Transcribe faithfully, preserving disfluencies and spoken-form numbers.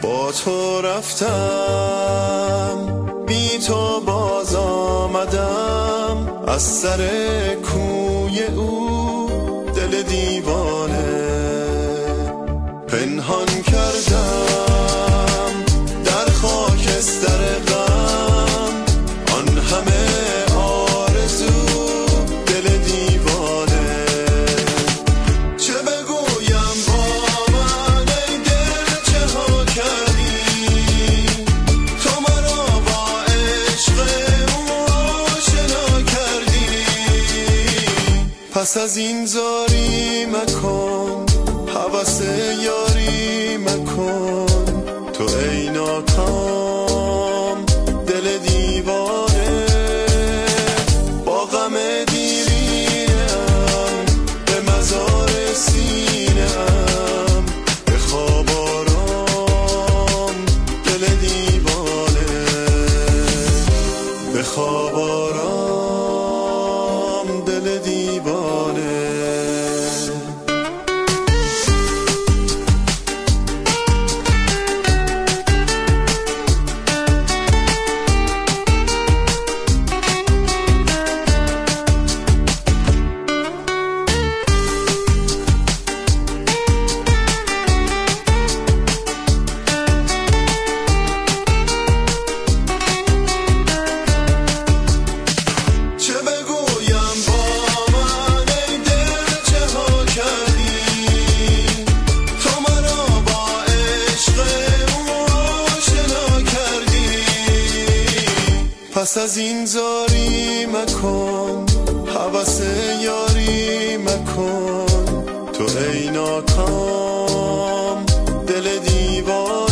با تو رفتم، بی تو باز آمدم، از سر کوی او دل دیوانه پنهان کردم در خاکستر غم، آن همه آرزو دل دیوانه. چه بگویم با من ای دل چه ها کردی، تو مرا با عشق او آشنا کردی. پس از این زاری مکن، هوس یاری مکن، تو ای ناکام دل دیوانه. با غم دیرینم به مزار سینم، به خواب آرام دل دیوانه، به خواب آرام دل دیوانه. پس از این زاری مکن، هوس یاری مکن، تو ای ناکام دل دیوانه.